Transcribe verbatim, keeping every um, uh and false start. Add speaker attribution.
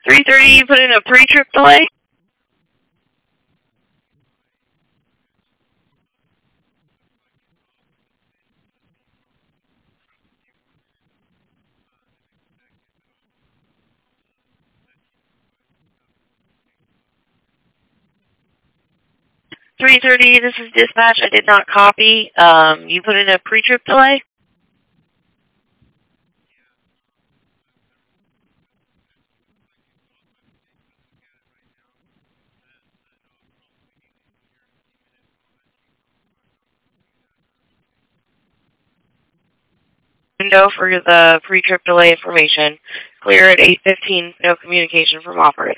Speaker 1: three thirty, you put in a pre-trip delay? three thirty, this is dispatch. I did not copy. Um, you put in a pre-trip delay? Window for the pre-trip delay information. Clear at eight fifteen. No communication from operator.